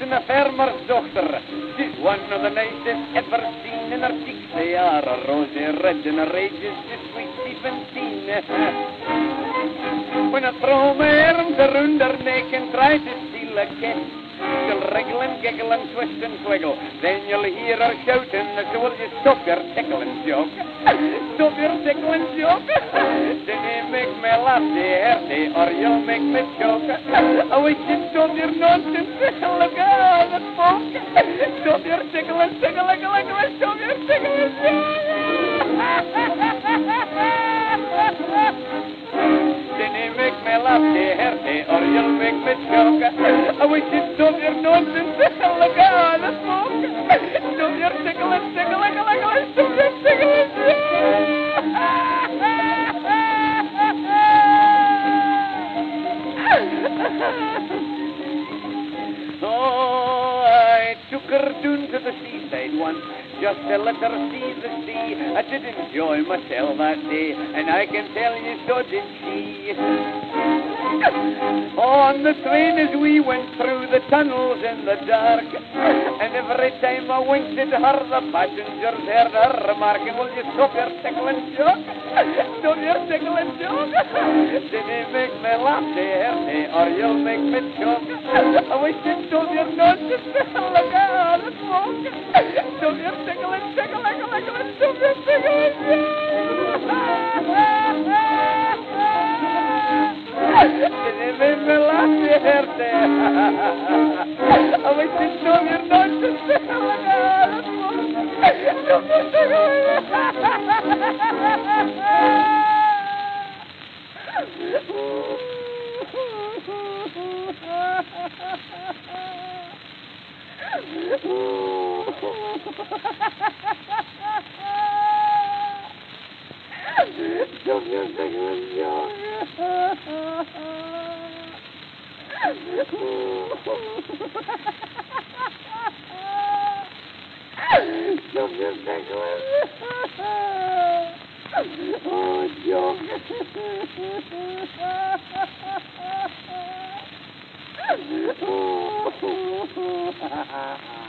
and a farmer's daughter. She's one of the nicest ever seen, and her cheeks they are a rosy red, and her age is just sweet 17. When I throw my arms around her neck and try to steal a kiss, she'll wriggle and giggle and twist and twiggle. Then you'll hear her shouting, so will you stop your tickling joke? Stop your tickling joke? Then you make me laugh, hearty, or you'll make me choke. I wish you'd stop your nonsense. Look at the folk. Stop your tickling, tickling, stop your tickling joke. Then you make me laugh, hearty, or you'll make me choke. I wish you'd stop your nonsense. Look at the folk. Stop your tickling, tickling, stop your tickling joke. Oh, I took her down to the seaside once, just to let her see the sea. I did enjoy myself that day, and I can tell you so did she. On the train as we went through the tunnels in the dark, and every time I winked at her, the passengers heard her remarking, will you stop your tickling joke? Stop your tickling joke? Did he make me laugh, hearty, or you'll make me choke? I wish you'd stop your nonsense. Look at the smoke. Stop your tickling, tickling, stop your tickling joke. Did he make me laugh, hearty? I wish you'd stop your nonsense. Look at the smoke. Stop your tickling. Stop your tickling joke. Stop your tickling. Oh, joke. Oh.